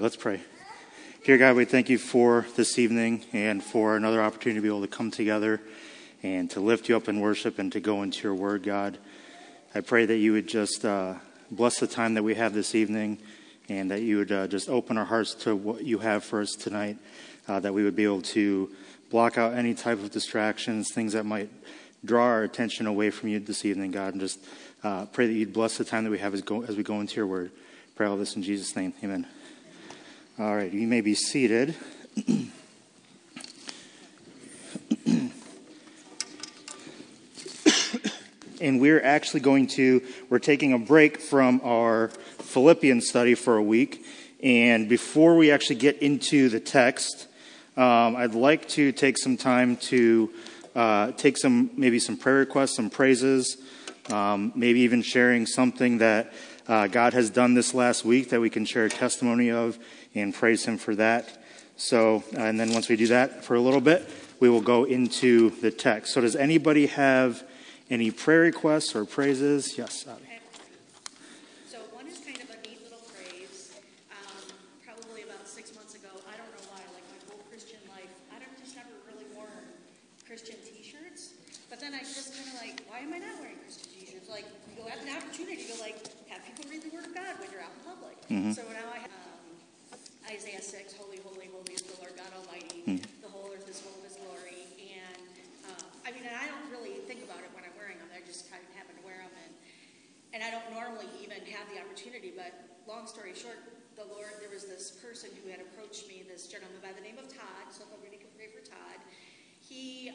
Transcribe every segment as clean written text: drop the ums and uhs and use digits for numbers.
Let's pray. Dear God, we thank you for this evening and for another opportunity to be able to come together and to lift you up in worship and to go into your word, God. I pray that you would just bless the time that we have this evening and that you would just open our hearts to what you have for us tonight, that we would be able to block out any type of distractions, things that might draw our attention away from you this evening, God, and just pray that you'd bless the time that we have as we go into your word. Pray all this in Jesus' name. Amen. All right, you may be seated. And we're taking a break from our Philippians study for a week. And before we actually get into the text, I'd like to take some time to take some prayer requests, some praises, maybe even sharing something that God has done this last week that we can share a testimony of and praise him for that. So, and then once we do that for a little bit, we will go into the text. So does anybody have any prayer requests or praises? Yes, Abby. So one is kind of a neat little praise. Probably about 6 months ago, I don't know why, like my whole Christian life, just never really worn Christian t-shirts. But then I just kind of like, why am I not wearing Christian t-shirts? Like, you'll have an opportunity to like have people read the Word of God when you're out in public. Mm-hmm. So now I have Isaiah 6, Holy, holy, holy is the Lord God Almighty. Mm-hmm. The whole earth is full of his glory. And and I don't really think about it when I'm wearing them. I just kind of happen to wear them. And I don't normally even have the opportunity. But long story short, there was this person who had approached me, this gentleman by the name of Todd. So if everybody can pray for Todd. He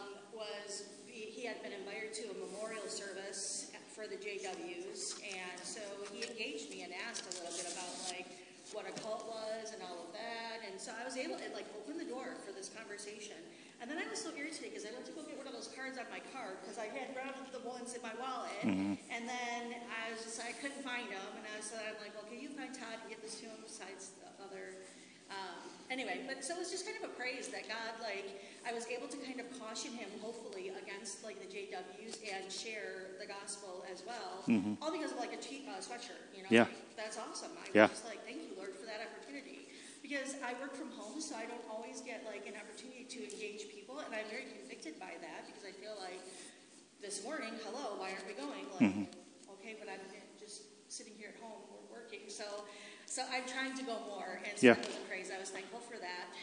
had been invited to a memorial service for the JWs. And so he engaged me and asked a little bit about like what a cult was and all of that. And so I was able to like open the door for this conversation. And then I was so irritated because I went to go get one of those cards on my card because I had grabbed the ones in my wallet. Mm-hmm. And then I couldn't find them. And I'm like, well, can you find Todd and get this to him besides the other? Anyway, but so it was just kind of a praise that God, like, I was able to kind of caution him, hopefully, against, like, the JWs and share the gospel as well. Mm-hmm. All because of, like, a cheap sweatshirt, you know? Yeah. Like, that's awesome. I was just like, thank you, Lord, for that opportunity. Because I work from home, so I don't always get, like, an opportunity to engage people, and I'm very convicted by that because I feel like this morning, hello, why aren't we going? Like, okay, but I'm just sitting here at home, we're working, so I'm trying to go more, and so that was a praise. I was thankful for that.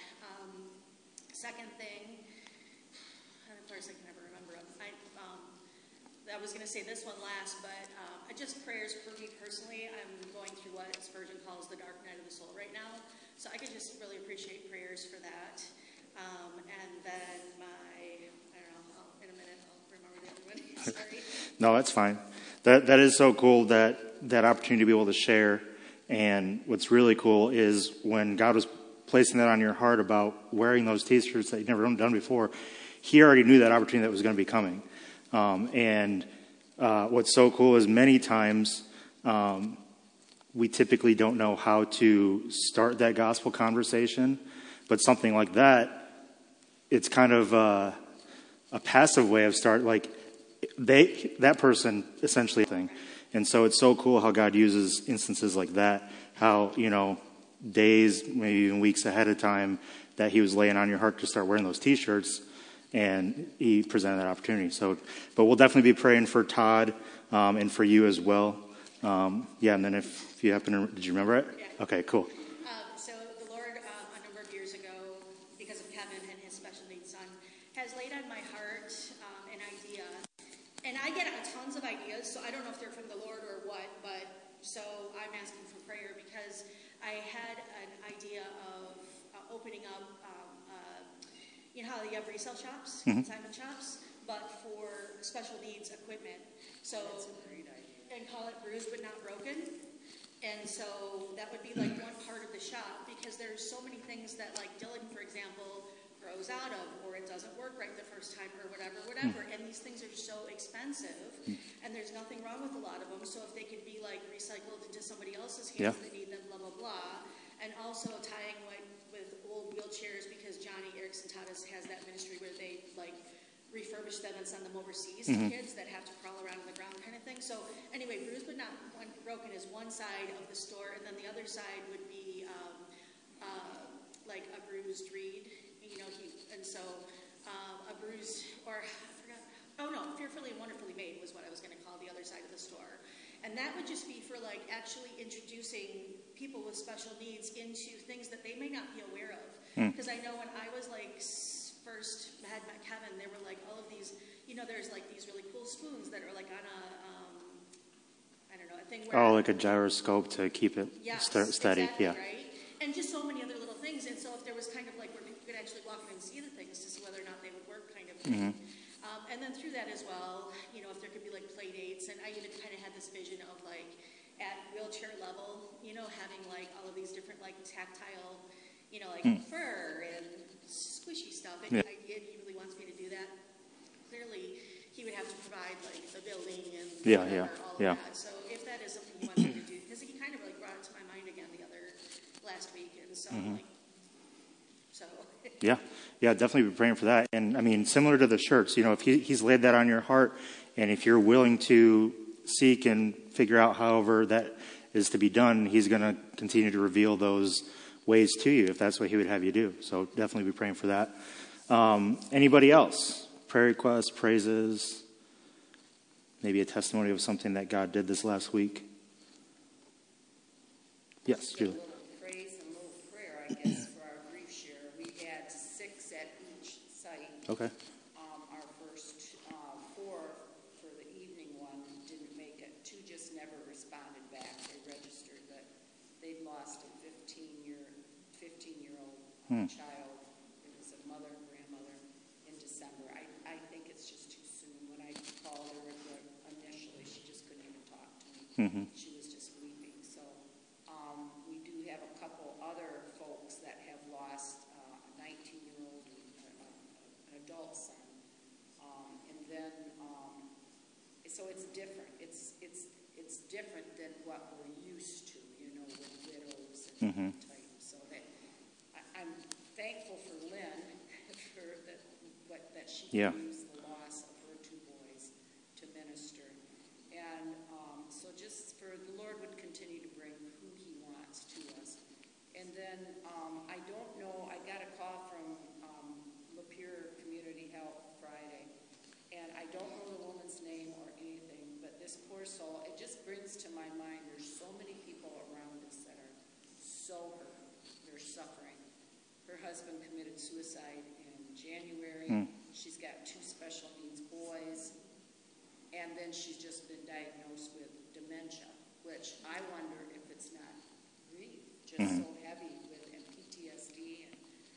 Second thing, of course I can never remember them. I was going to say this one last, but just prayers for me personally. I'm going through what Spurgeon calls the dark night of the soul right now, so I could just really appreciate prayers for that. And then in a minute I'll remember the other one. Sorry. No, that's fine. That is so cool that opportunity to be able to share. And what's really cool is when God was placing that on your heart about wearing those t-shirts that you've never done before, he already knew that opportunity that was going to be coming. And what's so cool is many times we typically don't know how to start that gospel conversation, but something like that, it's kind of a passive way of start, like that person essentially thing. And so it's so cool how God uses instances like that, how, days, maybe even weeks ahead of time that he was laying on your heart to start wearing those t-shirts, and he presented that opportunity. So, but we'll definitely be praying for Todd and for you as well. And then if you happen to, did you remember it? Yeah. Okay, cool. So the Lord, a number of years ago, because of Kevin and his special needs son, has laid on my heart an idea. And I get tons of ideas, so I don't know if they're from the Lord or what, but so I'm asking for prayer because I had an idea of opening up, you know how you have resale shops, consignment shops, but for special needs equipment. So, that's a great idea. And call it Bruised But Not Broken. And so that would be like one part of the shop because there's so many things that like Dylan, for example, grows out of, or it doesn't work right the first time, or whatever. And these things are so expensive, and there's nothing wrong with a lot of them. So if they could be like recycled into somebody else's hands that need them, blah blah blah, and also tying with old wheelchairs because Johnny Erickson Tadas has that ministry where they like refurbish them and send them overseas to kids that have to crawl around on the ground kind of thing. So anyway, Bruised But Not Broken is one side of the store, and then the other side would be bruised reed. And so a bruised, or I forgot, oh no, Fearfully and Wonderfully Made was what I was going to call the other side of the store. And that would just be for like actually introducing people with special needs into things that they may not be aware of. Because I know when I was like first had met Kevin, there were like all of these, there's like these really cool spoons that are like on a, I don't know, a thing where... Oh, like a gyroscope to keep it steady. Exactly, yeah. Right? And just so many other little things. And so if there was kind of like where people could actually walk in and see the things to see whether or not they would work kind of thing. And then through that as well, if there could be like play dates. And I even kind of had this vision of like at wheelchair level, having like all of these different like tactile, like fur and squishy stuff. And he really wants me to do that. Clearly, he would have to provide like the building and all of that. So if that is something he wants me to do, because he kind of like brought it to my mind again last week, and so Yeah, definitely be praying for that. And I mean, similar to the shirts, if he's laid that on your heart, and if you're willing to seek and figure out however that is to be done, he's going to continue to reveal those ways to you if that's what he would have you do. So definitely be praying for that. Anybody else? Prayer requests, praises, maybe a testimony of something that God did this last week? Yes, Julie. Praise and a little prayer, I guess, for our grief share. We had 6 at each site. Okay. Our first 4 for the evening one didn't make it. 2 just never responded back. They registered that they'd lost a 15-year-old child. It was a mother and grandmother in December. I think it's just too soon. When I called her initially, she just couldn't even talk to me. She was just weeping. So we do have a couple other folks that have lost a 19-year-old, an adult son. And then, so it's different. It's different than what we're used to, with widows and type. So that I'm thankful for Lynn for that she used the loss of her 2 boys to minister. And so just for the Lord would continue to bring who he wants to us. And then I don't know, I got a call from Lapeer Community Health Friday, and I don't know the woman's name or anything, but this poor soul, it just brings to my mind, there's so many people around us that are so hurt. They're suffering. Her husband committed suicide in January. She's got 2 special needs boys. And then she's just been diagnosed with dementia, which I wonder if it's not grief, just so heavy with and PTSD. And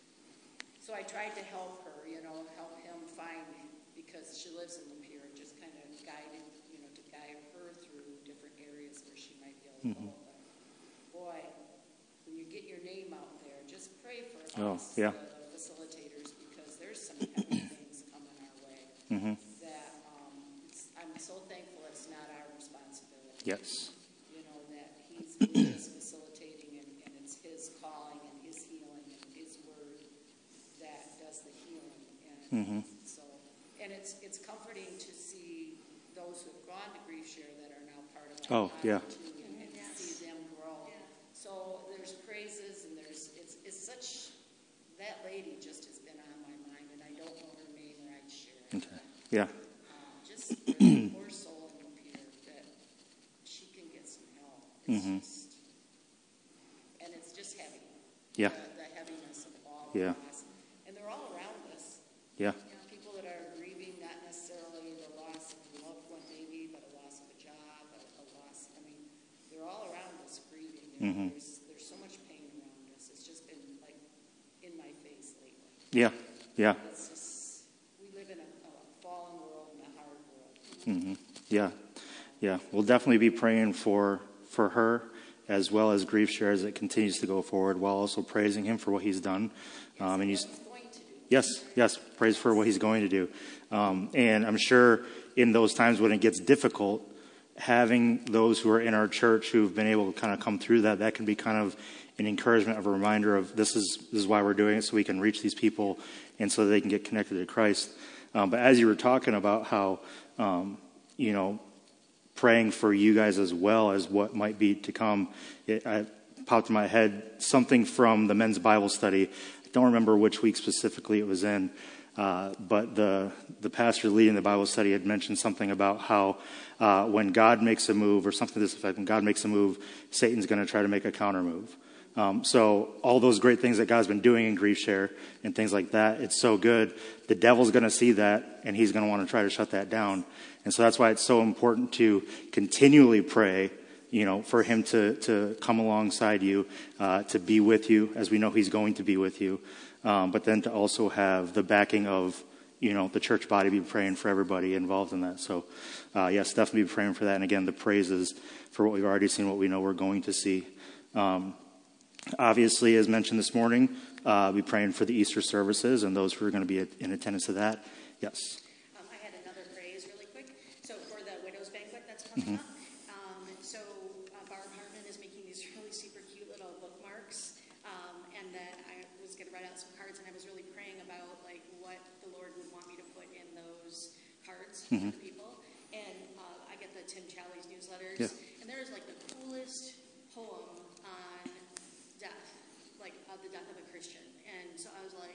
so I tried to help her, help him find, because she lives in Lapeer, just kind of guided, to guide her through different areas where she might be able to go. But boy, when you get your name out there, just pray for us, the facilitators, because there's some heavy things coming our way that I'm so thankful it's not our responsibility. Yes. That we're just facilitating, and it's his calling and his healing and his word that does the healing. And so, and it's comforting to see those who have gone to grief share that are now part of our too, and see them grow. Yeah. So there's praises, and it's such, that lady just has been on my mind, and I don't know her name, or I'd share it. Okay. Yeah. Just for the poor soul in Lapeer, that she can get some help. It's just, and it's just heavy. Yeah. The heaviness of all of us. And they're all around us. Yeah. People that are grieving, not necessarily the loss of a loved one maybe, but a loss of a job, a loss, they're all around us grieving. And there's so much pain around us. It's just been like in my face lately. Yeah. Yeah. It's just, we live in a fallen world and a hard world. Yeah. We'll definitely be praying for her as well as grief share as it continues to go forward, while also praising him for what he's done. And he's going to do. Yes, praise for what he's going to do. And I'm sure in those times when it gets difficult, having those who are in our church who've been able to kind of come through that can be kind of an encouragement, of a reminder of this is why we're doing it, so we can reach these people and so they can get connected to Christ. But as you were talking about how, praying for you guys as well as what might be to come, I popped in my head something from the men's Bible study. I don't remember which week specifically it was in, but the pastor leading the Bible study had mentioned something about how when God makes a move, or something to this effect, when God makes a move, Satan's going to try to make a counter move. So all those great things that God's been doing in Grief Share and things like that, it's so good. The devil's going to see that, and he's going to want to try to shut that down. And so that's why it's so important to continually pray, for him to come alongside you, to be with you, as we know he's going to be with you. But then to also have the backing of, the church body, be praying for everybody involved in that. So, yes, definitely be praying for that. And again, the praises for what we've already seen, what we know we're going to see. Obviously, as mentioned this morning, be praying for the Easter services and those who are going to be in attendance to that. Yes. I had another praise really quick. So for the Widows Banquet that's coming up, Barb Hartman is making these really super cute little bookmarks. And then I was going to write out some cards, and I was really praying about like what the Lord would want me to put in those cards for the people. And I get the Tim Challies newsletters, and there's like the coolest poem on death, like the death of a Christian. And so I was like,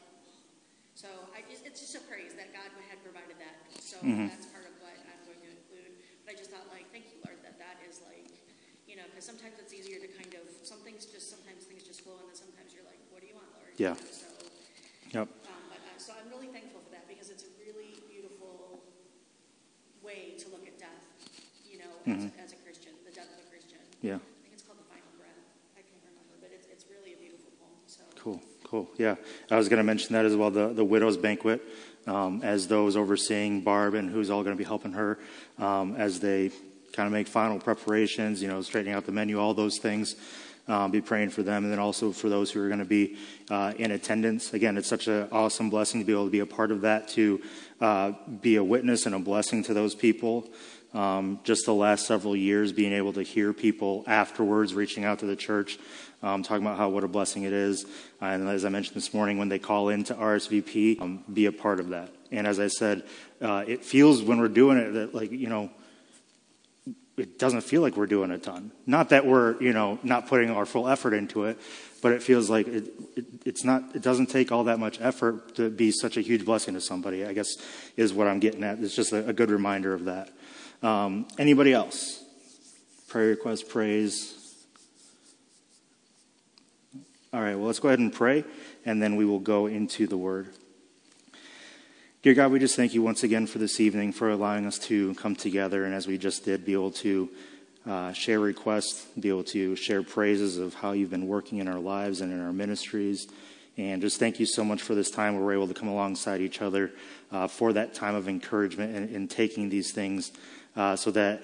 it's just a praise that God had provided that. So that's part of what I'm going to include. But I just thought, like, thank you, Lord, that is like, because sometimes it's easier to kind of, sometimes things just flow, and then sometimes you're like, what do you want, Lord? Yeah. So, yep. So I'm really thankful for that, because it's a really beautiful way to look at death, as a Christian, the death of a Christian. Yeah. I think it's called The Final Breath. I can't remember, but it's really a beautiful poem. So Cool. Yeah. I was going to mention that as well, the Widow's Banquet, as those overseeing Barb and who's all going to be helping her, as they kind of make final preparations, straightening out the menu, all those things. Be praying for them, and then also for those who are going to be in attendance. Again, it's such an awesome blessing to be able to be a part of that, to be a witness and a blessing to those people. Just the last several years, being able to hear people afterwards reaching out to the church, talking about what a blessing it is. And as I mentioned this morning, when they call in to RSVP, be a part of that. And as I said, it feels when we're doing it that it doesn't feel like we're doing a ton. Not that we're, not putting our full effort into it, but it feels like it doesn't take all that much effort to be such a huge blessing to somebody, I guess, is what I'm getting at. It's just a good reminder of that. Anybody else? Prayer request, praise. All right, well, let's go ahead and pray, and then we will go into the word. Dear God, we just thank you once again for this evening, for allowing us to come together, and as we just did, be able to share requests, be able to share praises of how you've been working in our lives and in our ministries. And just thank you so much for this time where we're able to come alongside each other for that time of encouragement in taking these things so that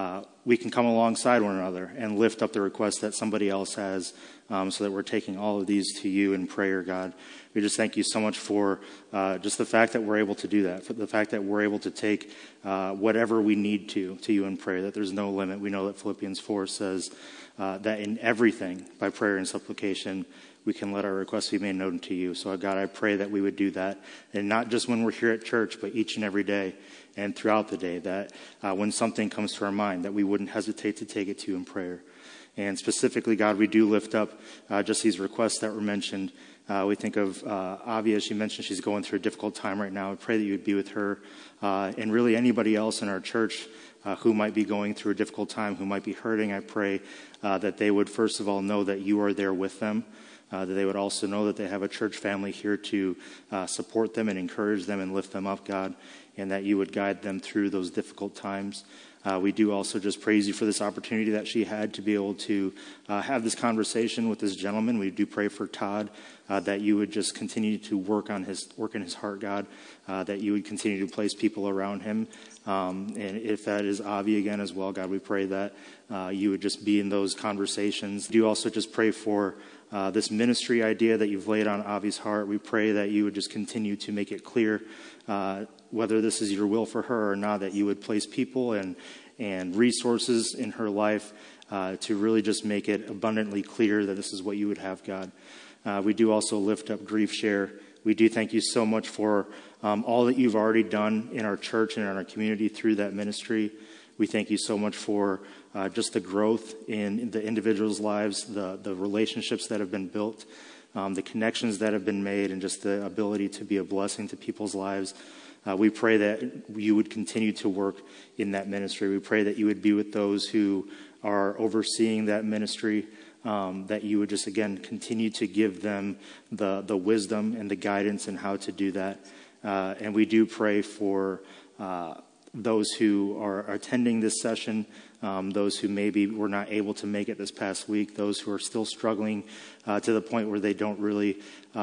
we can come alongside one another and lift up the requests that somebody else has, so that we're taking all of these to you in prayer, God. We just thank you so much for just the fact that we're able to do that, for the fact that we're able to take whatever we need to you in prayer, that there's no limit. We know that Philippians 4 says that in everything, by prayer and supplication, we can let our requests be made known to you. So, God, I pray that we would do that, and not just when we're here at church, but each and every day and throughout the day, that when something comes to our mind, that we wouldn't hesitate to take it to you in prayer. And specifically, God, we do lift up just these requests that were mentioned. We think of Avi, as she mentioned, she's going through a difficult time right now. I pray that you would be with her and really anybody else in our church who might be going through a difficult time, who might be hurting. I pray that they would, first of all, know that you are there with them, that they would also know that they have a church family here to support them and encourage them and lift them up, God, and that you would guide them through those difficult times. We do also just praise you for this opportunity that she had to be able to have this conversation with this gentleman. We do pray for Todd, that you would just continue to work in his heart, God, that you would continue to place people around him. And if that is Avi again as well, God, we pray that you would just be in those conversations. We do also just pray for this ministry idea that you've laid on Avi's heart. We pray that you would just continue to make it clear whether this is your will for her or not, that you would place people and resources in her life to really just make it abundantly clear that this is what you would have, God. We do also lift up Grief Share. We do thank you so much for all that you've already done in our church and in our community through that ministry. We thank you so much for just the growth in the individuals' lives, the relationships that have been built. the connections that have been made, and just the ability to be a blessing to people's lives. We pray that you would continue to work in that ministry. We pray that you would be with those who are overseeing that ministry, that you would just, again, continue to give them the wisdom and the guidance in how to do that. And we do pray for those who are attending this session, those who maybe were not able to make it this past week, those who are still struggling to the point where they don't really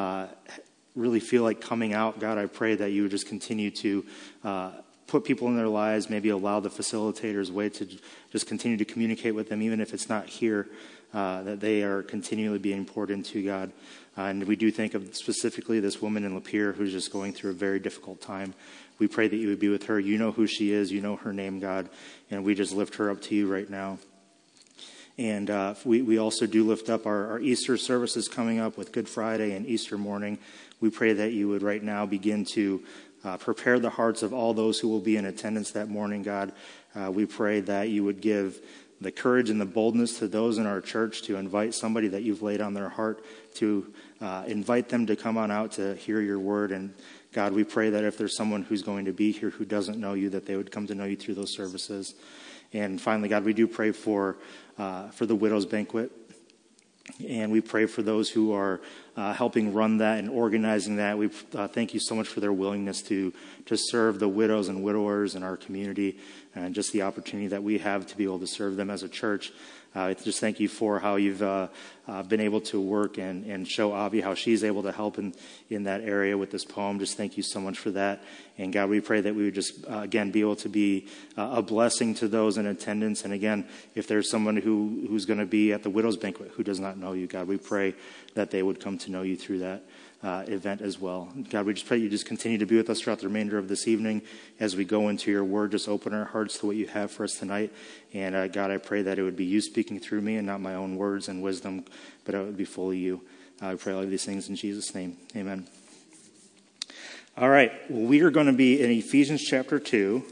feel like coming out. God, I pray that you would just continue to put people in their lives, maybe allow the facilitators way to just continue to communicate with them, even if it's not here, that they are continually being poured into, God. And we do think of specifically this woman in Lapeer who's just going through a very difficult time. We pray that you would be with her. You know who she is. You know her name, God. And we just lift her up to you right now. And we also do lift up our Easter services coming up with Good Friday and Easter morning. We pray that you would right now begin to prepare the hearts of all those who will be in attendance that morning, God. We pray that you would give the courage and the boldness to those in our church to invite somebody that you've laid on their heart, to invite them to come on out to hear your word. And God, we pray that if there's someone who's going to be here who doesn't know you, that they would come to know you through those services. And finally, God, we do pray for the Widow's Banquet. And we pray for those who are helping run that and organizing that. We thank you so much for their willingness to serve the widows and widowers in our community, and just the opportunity that we have to be able to serve them as a church. Just thank you for how you've been able to work and show Avi how she's able to help in that area with this poem. Just thank you so much for that. And God, we pray that we would just, again, be able to be a blessing to those in attendance. And again, if there's someone who's going to be at the Widow's Banquet who does not know you, God, we pray that they would come to know you through that event as well. God, we just pray you just continue to be with us throughout the remainder of this evening as we go into your word. Just open our hearts to what you have for us tonight. And God, I pray that it would be you speaking through me and not my own words and wisdom, but it would be fully you. I pray all of these things in Jesus' name. Amen. All right. Well, we are going to be in Ephesians chapter 2.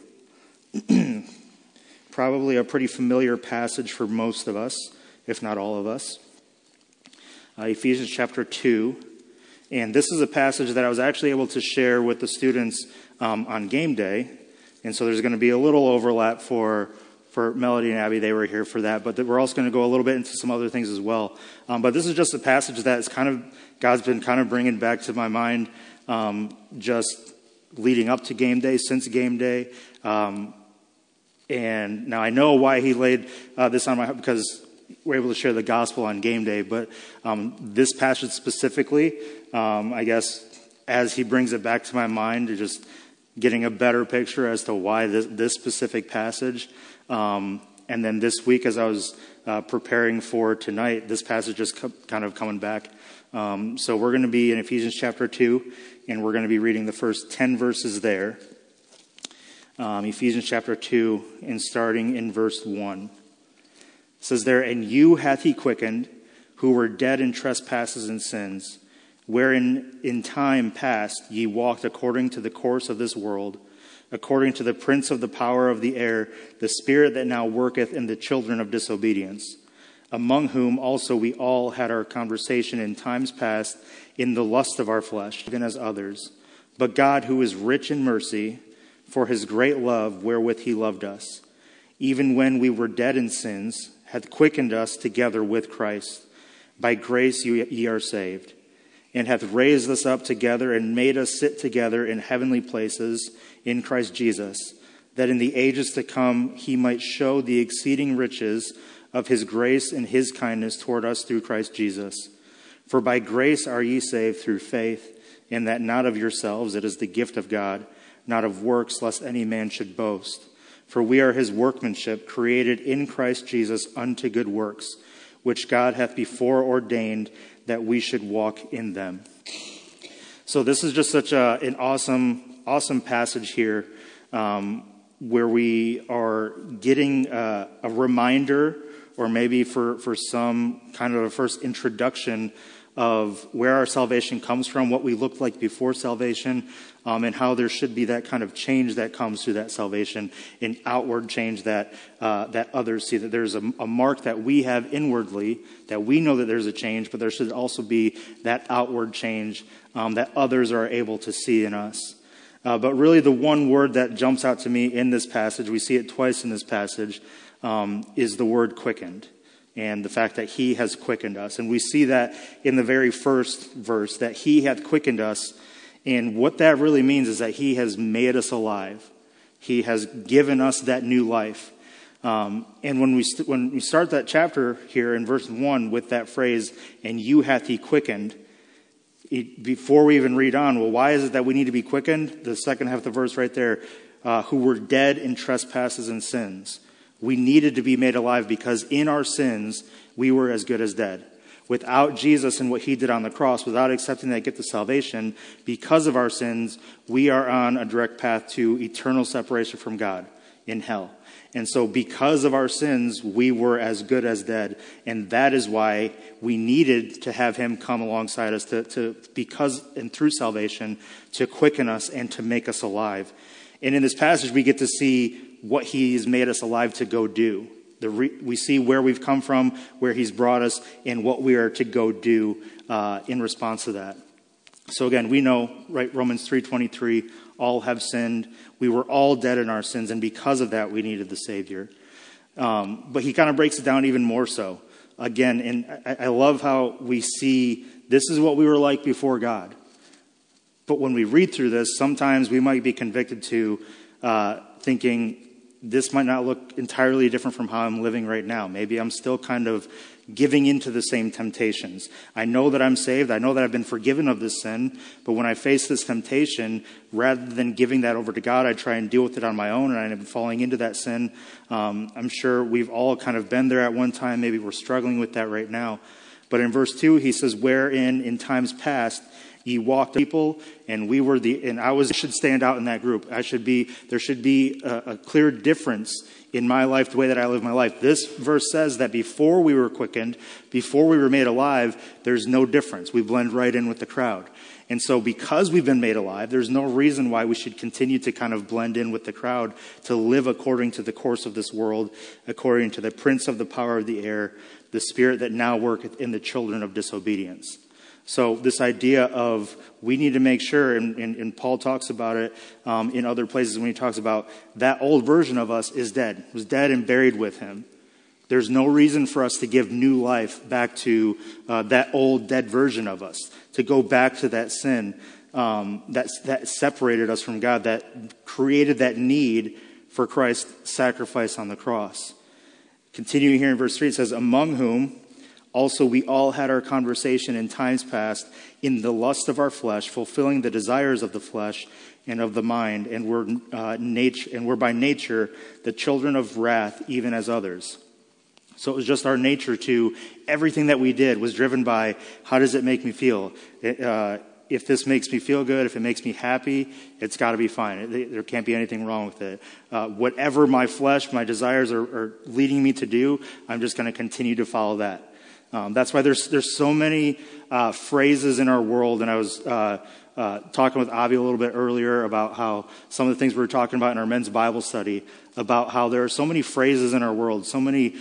Probably a pretty familiar passage for most of us, if not all of us. Ephesians chapter 2. And this is a passage that I was actually able to share with the students on game day. And so there's going to be a little overlap for Melody and Abby. They were here for that. But we're also going to go a little bit into some other things as well. But this is just a passage that is God's been kind of bringing back to my mind just leading up to game day, since game day. And now I know why he laid this on my heart, because we're able to share the gospel on game day. But this passage specifically, I guess, as he brings it back to my mind, just getting a better picture as to why this specific passage. And then this week, as I was preparing for tonight, this passage just kind of coming back. So we're going to be in Ephesians chapter 2, and we're going to be reading the first 10 verses there. Ephesians chapter 2, and starting in verse 1. It says there, "And you hath he quickened, who were dead in trespasses and sins, wherein in time past ye walked according to the course of this world, according to the prince of the power of the air, the spirit that now worketh in the children of disobedience, among whom also we all had our conversation in times past in the lust of our flesh, even as others. But God, who is rich in mercy, for his great love wherewith he loved us, even when we were dead in sins, hath quickened us together with Christ. By grace ye are saved, and hath raised us up together and made us sit together in heavenly places in Christ Jesus, that in the ages to come he might show the exceeding riches of his grace and his kindness toward us through Christ Jesus. For by grace are ye saved through faith, and that not of yourselves, it is the gift of God, not of works, lest any man should boast. For we are his workmanship, created in Christ Jesus unto good works, which God hath before ordained that we should walk in them." So this is just such an awesome passage here, where we are getting a reminder, or maybe for some kind of a first introduction of where our salvation comes from, what we looked like before salvation, and how there should be that kind of change that comes through that salvation, an outward change that others see, that there's a mark that we have inwardly, that we know that there's a change, but there should also be that outward change that others are able to see in us. But really the one word that jumps out to me in this passage, we see it twice in this passage, is the word quickened. And the fact that he has quickened us. And we see that in the very first verse, that he hath quickened us. And what that really means is that he has made us alive. He has given us that new life. And when we start that chapter here in verse 1 with that phrase, and you hath he quickened, before we even read on, well, why is it that we need to be quickened? The second half of the verse right there, who were dead in trespasses and sins. We needed to be made alive because in our sins, we were as good as dead. Without Jesus and what he did on the cross, without accepting that gift of salvation, because of our sins, we are on a direct path to eternal separation from God in hell. And so because of our sins, we were as good as dead. And that is why we needed to have him come alongside us because and through salvation, to quicken us and to make us alive. And in this passage, we get to see what he's made us alive to go do. We see where we've come from, where he's brought us, and what we are to go do in response to that. So again, we know, right, Romans 3:23, all have sinned. We were all dead in our sins, and because of that, we needed the Savior. But he kind of breaks it down even more so. Again, and I love how we see this is what we were like before God. But when we read through this, sometimes we might be convicted to thinking, this might not look entirely different from how I'm living right now. Maybe I'm still kind of giving into the same temptations. I know that I'm saved. I know that I've been forgiven of this sin. But when I face this temptation, rather than giving that over to God, I try and deal with it on my own, and I'm falling into that sin. I'm sure we've all kind of been there at one time. Maybe we're struggling with that right now. But in verse 2, he says, wherein in times past ye walked people, and I should stand out in that group. There should be a clear difference in my life, the way that I live my life. This verse says that before we were quickened, before we were made alive, there's no difference. We blend right in with the crowd. And so because we've been made alive, there's no reason why we should continue to kind of blend in with the crowd, to live according to the course of this world, according to the prince of the power of the air, the spirit that now worketh in the children of disobedience. So this idea of we need to make sure, and Paul talks about it in other places when he talks about that old version of us is dead, was dead and buried with him. There's no reason for us to give new life back to that old dead version of us, to go back to that sin that separated us from God, that created that need for Christ's sacrifice on the cross. Continuing here in verse 3, it says, among whom also we all had our conversation in times past in the lust of our flesh, fulfilling the desires of the flesh and of the mind, and we're by nature the children of wrath, even as others. So it was just our nature to, everything that we did was driven by, how does it make me feel? If this makes me feel good, if it makes me happy, it's got to be fine. There can't be anything wrong with it. Whatever my flesh, my desires are leading me to do, I'm just going to continue to follow that. That's why there's so many phrases in our world, and I was talking with Avi a little bit earlier about how some of the things we were talking about in our men's Bible study, about how there are so many phrases in our world, so many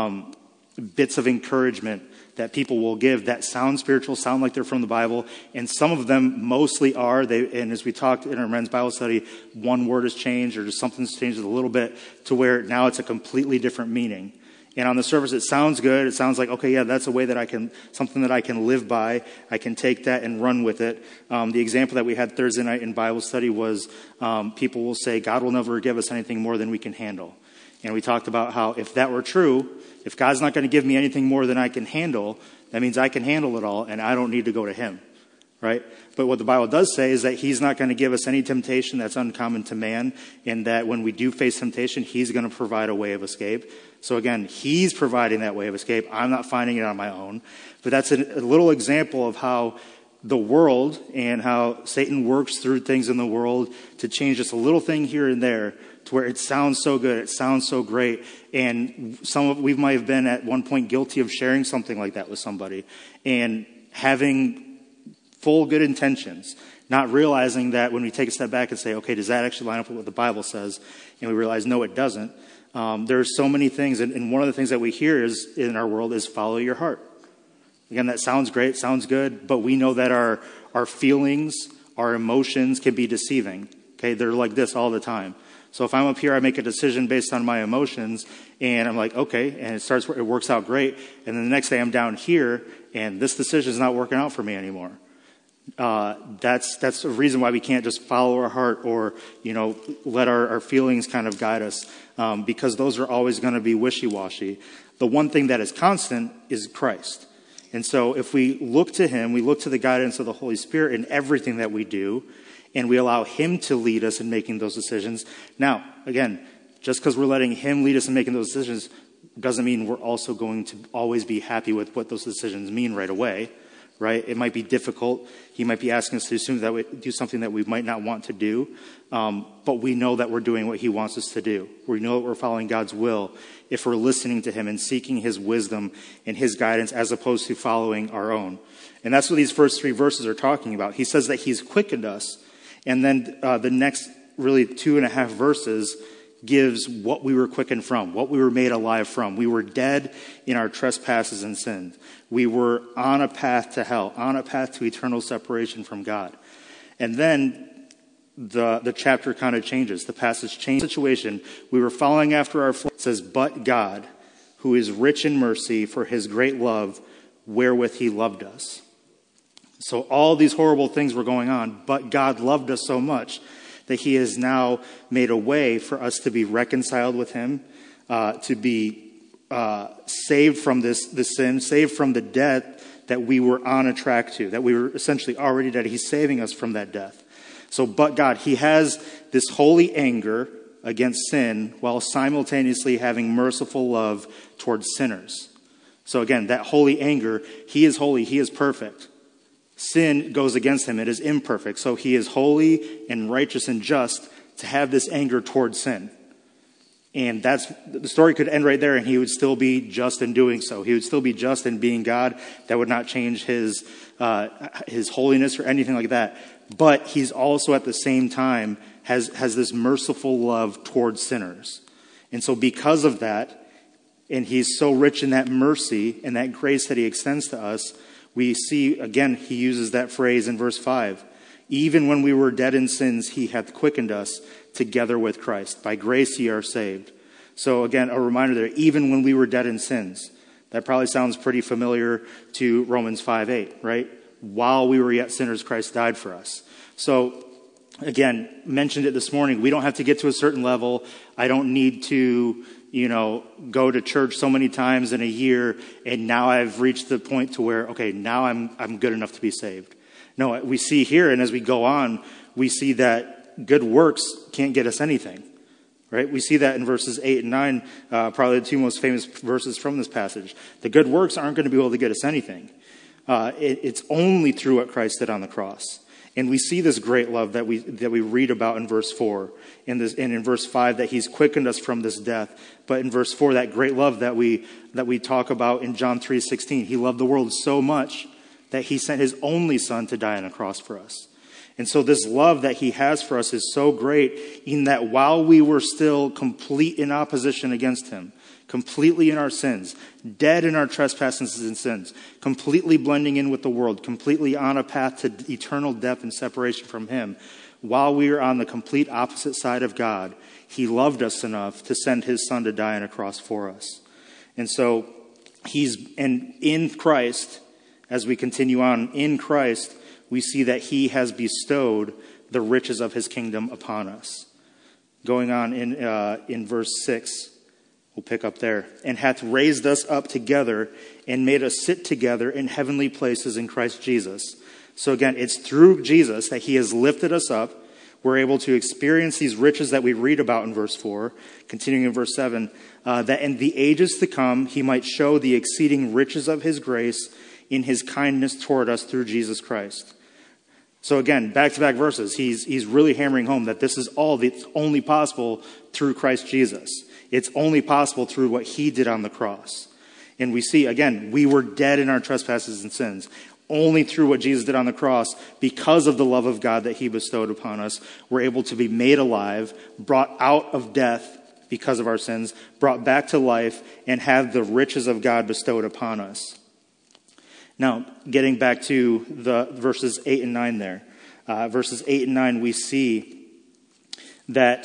bits of encouragement that people will give that sound spiritual, sound like they're from the Bible, and some of them mostly are. And as we talked in our men's Bible study, one word has changed, or just something's changed a little bit to where now it's a completely different meaning. And on the surface, it sounds good. It sounds like, okay, yeah, that's a way that something that I can live by. I can take that and run with it. The example that we had Thursday night in Bible study was people will say, God will never give us anything more than we can handle. And we talked about how if that were true, if God's not going to give me anything more than I can handle, that means I can handle it all and I don't need to go to him, right? But what the Bible does say is that he's not going to give us any temptation that's uncommon to man, and that when we do face temptation, he's going to provide a way of escape. So again, he's providing that way of escape. I'm not finding it on my own. But that's a little example of how the world and how Satan works through things in the world to change just a little thing here and there to where it sounds so good, it sounds so great. And we might have been at one point guilty of sharing something like that with somebody and having full good intentions, not realizing that when we take a step back and say, okay, does that actually line up with what the Bible says? And we realize, no, it doesn't. There are so many things, and one of the things that we hear is in our world is follow your heart. Again, that sounds great, sounds good, but we know that our feelings, our emotions can be deceiving. Okay, they're like this all the time. So if I'm up here, I make a decision based on my emotions, and I'm like, okay, and it works out great, and then the next day I'm down here, and this decision is not working out for me anymore. That's a reason why we can't just follow our heart or, let our feelings kind of guide us, because those are always going to be wishy-washy. The one thing that is constant is Christ. And so if we look to him, we look to the guidance of the Holy Spirit in everything that we do, and we allow him to lead us in making those decisions. Now, again, just because we're letting him lead us in making those decisions doesn't mean we're also going to always be happy with what those decisions mean right away, right? It might be difficult. He might be asking us to do something that we might not want to do, but we know that we're doing what he wants us to do. We know that we're following God's will if we're listening to him and seeking his wisdom and his guidance as opposed to following our own. And that's what these first 3 verses are talking about. He says that he's quickened us, and then the next really 2.5 verses gives what we were quickened from, what we were made alive from. We were dead in our trespasses and sins. We were on a path to hell, on a path to eternal separation from God. And then the chapter kind of changes. The passage changes the situation. We were following after our flesh. It says, but God, who is rich in mercy for his great love, wherewith he loved us. So all these horrible things were going on, but God loved us so much that he has now made a way for us to be reconciled with him, to be saved from this sin, saved from the death that we were on a track to, that we were essentially already dead. He's saving us from that death. So, but God, he has this holy anger against sin while simultaneously having merciful love towards sinners. So again, that holy anger, he is holy, he is perfect. Sin goes against him. It is imperfect. So he is holy and righteous and just to have this anger towards sin. And the story could end right there, and he would still be just in doing so. He would still be just in being God. That would not change his holiness or anything like that. But he's also at the same time has this merciful love towards sinners. And so because of that, and he's so rich in that mercy and that grace that he extends to us, we see, again, he uses that phrase in verse 5. Even when we were dead in sins, he hath quickened us together with Christ. By grace ye are saved. So again, a reminder there, even when we were dead in sins. That probably sounds pretty familiar to Romans 5:8, right? While we were yet sinners, Christ died for us. So again, mentioned it this morning, we don't have to get to a certain level. I don't need to go to church so many times in a year, and now I've reached the point to where, okay, now I'm good enough to be saved. No, we see here, and as we go on, we see that good works can't get us anything, right? We see that in verses 8 and 9, probably the 2 most famous verses from this passage. The good works aren't going to be able to get us anything. It's only through what Christ did on the cross. And we see this great love that we read about in verse 4, and in verse 5 that he's quickened us from this death. But in verse 4, that great love that we talk about in John 3:16, he loved the world so much that he sent his only son to die on a cross for us. And so this love that he has for us is so great in that while we were still complete in opposition against him, completely in our sins, dead in our trespasses and sins, completely blending in with the world, completely on a path to eternal death and separation from him, while we were on the complete opposite side of God, he loved us enough to send his son to die on a cross for us. And so and in Christ, as we continue on, in Christ, we see that he has bestowed the riches of his kingdom upon us. Going on in verse 6, we'll pick up there. And hath raised us up together and made us sit together in heavenly places in Christ Jesus. So again, it's through Jesus that he has lifted us up. We're able to experience these riches that we read about in verse 4. Continuing in verse 7, that in the ages to come he might show the exceeding riches of his grace in his kindness toward us through Jesus Christ. So again, back-to-back verses, he's really hammering home that this is it's only possible through Christ Jesus. It's only possible through what he did on the cross. And we see, again, we were dead in our trespasses and sins. only through what Jesus did on the cross, because of the love of God that he bestowed upon us, we're able to be made alive, brought out of death because of our sins, brought back to life, and have the riches of God bestowed upon us. Now, getting back to the verses 8 and 9 there. Verses 8 and 9, we see that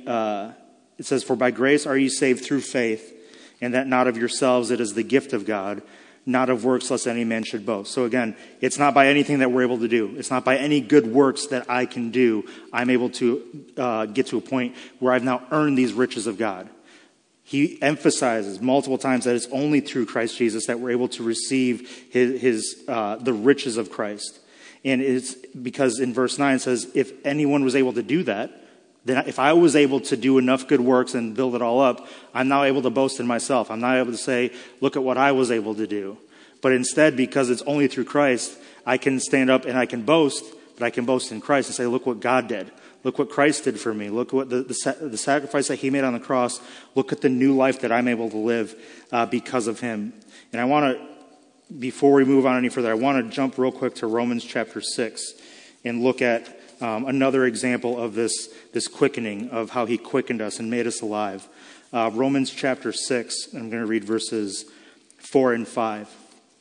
it says, "For by grace are you saved through faith, and that not of yourselves, it is the gift of God, not of works, lest any man should boast." So again, it's not by anything that we're able to do. It's not by any good works that I can do. I'm able to get to a point where I've now earned these riches of God. He emphasizes multiple times that it's only through Christ Jesus that we're able to receive the riches of Christ. And it's because in verse 9 it says, if anyone was able to do that, then if I was able to do enough good works and build it all up, I'm now able to boast in myself. I'm not able to say, look at what I was able to do. But instead, because it's only through Christ, I can stand up and I can boast, but I can boast in Christ and say, look what God did. Look what Christ did for me. Look what the sacrifice that he made on the cross. Look at the new life that I'm able to live because of him. And I want to, before we move on any further, I want to jump real quick to Romans chapter 6 and look at another example of this quickening, of how he quickened us and made us alive. Romans chapter 6, I'm going to read verses 4 and 5.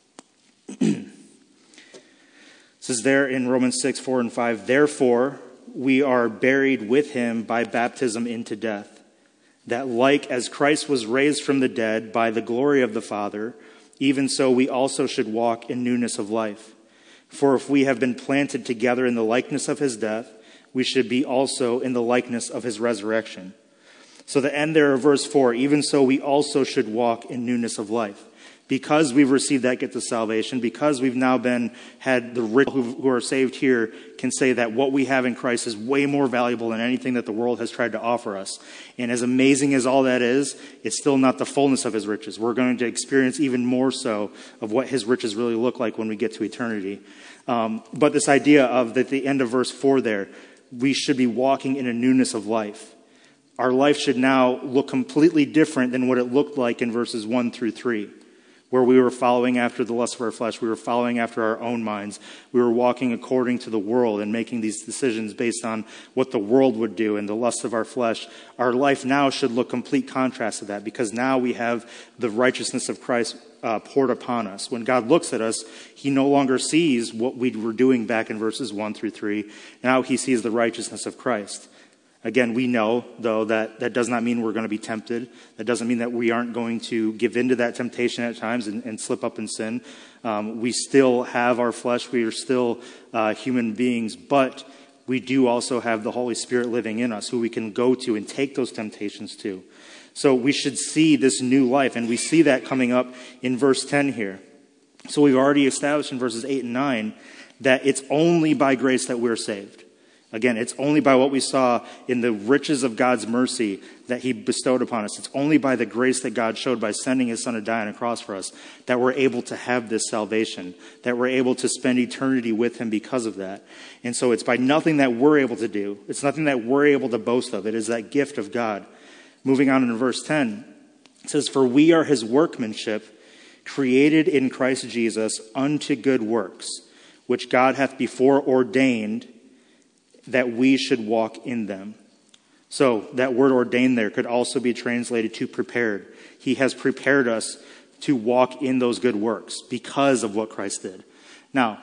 It says there in Romans 6, 4 and 5, "Therefore we are buried with him by baptism into death, that like as Christ was raised from the dead by the glory of the Father, even so we also should walk in newness of life. For if we have been planted together in the likeness of his death, we should be also in the likeness of his resurrection." So the end there of verse 4, even so we also should walk in newness of life. Because we've received that gift of salvation, because we've now had the rich who are saved here can say that what we have in Christ is way more valuable than anything that the world has tried to offer us. And as amazing as all that is, it's still not the fullness of his riches. We're going to experience even more so of what his riches really look like when we get to eternity. But this idea of at the end of verse 4 there, we should be walking in a newness of life. Our life should now look completely different than what it looked like in verses 1 through 3. Where we were following after the lust of our flesh. We were following after our own minds. We were walking according to the world and making these decisions based on what the world would do and the lust of our flesh. Our life now should look complete contrast to that, because now we have the righteousness of Christ poured upon us. When God looks at us, he no longer sees what we were doing back in verses 1 through 3. Now he sees the righteousness of Christ. Again, we know, though, that does not mean we're going to be tempted. That doesn't mean that we aren't going to give in to that temptation at times and slip up in sin. We still have our flesh. We are still human beings. But we do also have the Holy Spirit living in us, who we can go to and take those temptations to. So we should see this new life. And we see that coming up in verse 10 here. So we've already established in verses 8 and 9 that it's only by grace that we're saved. Again, it's only by what we saw in the riches of God's mercy that he bestowed upon us. It's only by the grace that God showed by sending his son to die on a cross for us that we're able to have this salvation, that we're able to spend eternity with him because of that. And so it's by nothing that we're able to do. It's nothing that we're able to boast of. It is that gift of God. Moving on in verse 10, it says, "For we are his workmanship, created in Christ Jesus unto good works, which God hath before ordained that we should walk in them." So that word ordained there could also be translated to prepared. He has prepared us to walk in those good works because of what Christ did. Now,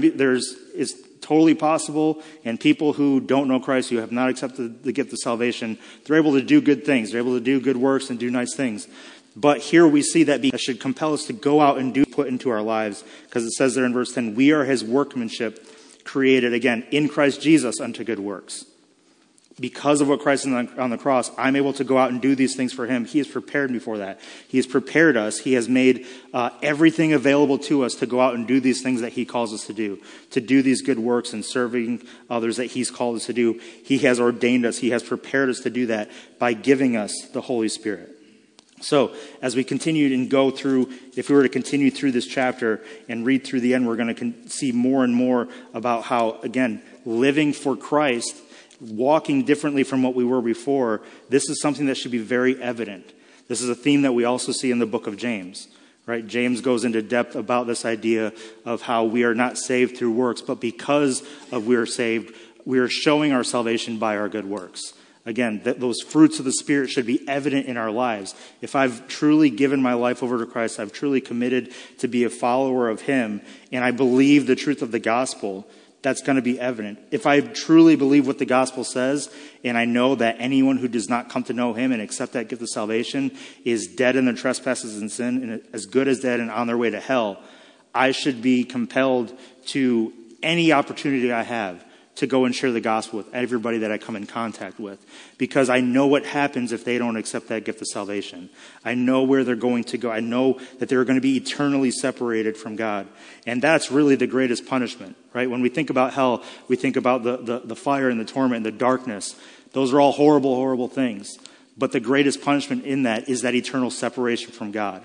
it's totally possible, and people who don't know Christ, who have not accepted the gift of salvation, they're able to do good things. They're able to do good works and do nice things. But here we see that should compel us to go out and put into our lives, because it says there in verse 10, "We are his workmanship, created," again, in Christ Jesus unto good works. Because of what Christ did on the cross, I'm able to go out and do these things for him. He has prepared me for that. He has prepared us. He has made everything available to us to go out and do these things that he calls us to do these good works and serving others that he's called us to do. He has ordained us. He has prepared us to do that by giving us the Holy Spirit. So as we continue and go through, if we were to continue through this chapter and read through the end, we're going to see more and more about how, again, living for Christ, walking differently from what we were before, this is something that should be very evident. This is a theme that we also see in the book of James. right? James goes into depth about this idea of how we are not saved through works, but because of we are saved, we are showing our salvation by our good works. Again, those fruits of the Spirit should be evident in our lives. If I've truly given my life over to Christ, I've truly committed to be a follower of Him, and I believe the truth of the gospel, that's going to be evident. If I truly believe what the gospel says, and I know that anyone who does not come to know Him and accept that gift of salvation is dead in their trespasses and sin, and as good as dead and on their way to hell, I should be compelled to any opportunity I have to go and share the gospel with everybody that I come in contact with. Because I know what happens if they don't accept that gift of salvation. I know where they're going to go. I know that they're going to be eternally separated from God. And that's really the greatest punishment, right? When we think about hell, we think about the fire and the torment and the darkness. Those are all horrible, horrible things. But the greatest punishment in that is that eternal separation from God.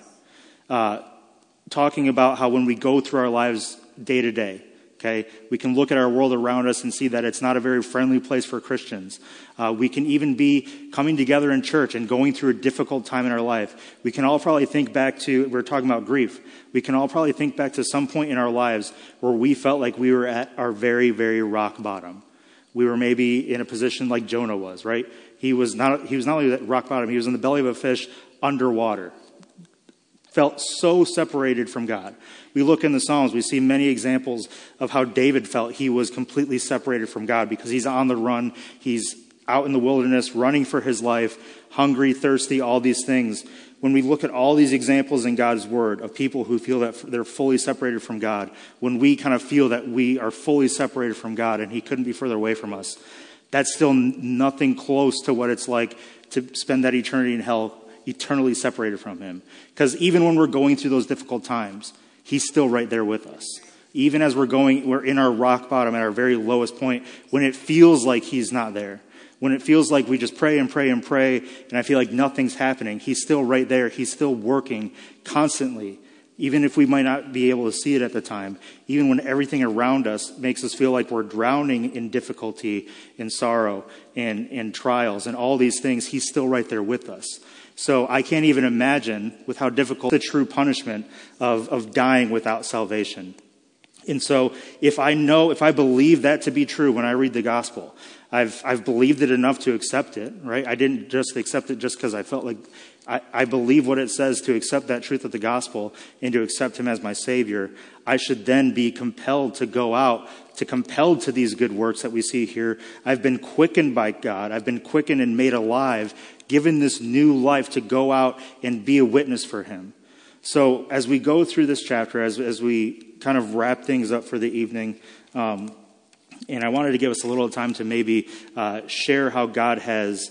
Talking about how when we go through our lives day to day, okay, we can look at our world around us and see that it's not a very friendly place for Christians. We can even be coming together in church and going through a difficult time in our life. We can all probably think back to, we're talking about grief. We can all probably think back to some point in our lives where we felt like we were at our very, very rock bottom. We were maybe in a position like Jonah was, right? He was not only at rock bottom, he was in the belly of a fish underwater. Felt so separated from God. We look in the Psalms, we see many examples of how David felt he was completely separated from God because he's on the run. He's out in the wilderness, running for his life, hungry, thirsty, all these things. When we look at all these examples in God's word of people who feel that they're fully separated from God, when we kind of feel that we are fully separated from God and He couldn't be further away from us, that's still nothing close to what it's like to spend that eternity in hell eternally separated from Him. Because even when we're going through those difficult times, He's still right there with us. Even as we're in our rock bottom, at our very lowest point, when it feels like He's not there, when it feels like we just pray and pray and pray, and I feel like nothing's happening, He's still right there. He's still working constantly, even if we might not be able to see it at the time. Even when everything around us makes us feel like we're drowning in difficulty, in sorrow, and trials, and all these things, He's still right there with us. So I can't even imagine with how difficult the true punishment of dying without salvation. And so if I believe that to be true when I read the gospel, I've believed it enough to accept it, right? I didn't just accept it just because I felt like I believe what it says to accept that truth of the gospel and to accept Him as my Savior. I should then be compelled to go out, compelled to these good works that we see here. I've been quickened by God. I've been quickened and made alive, given this new life to go out and be a witness for Him. So as we go through this chapter, as we kind of wrap things up for the evening, and I wanted to give us a little time to maybe share how God has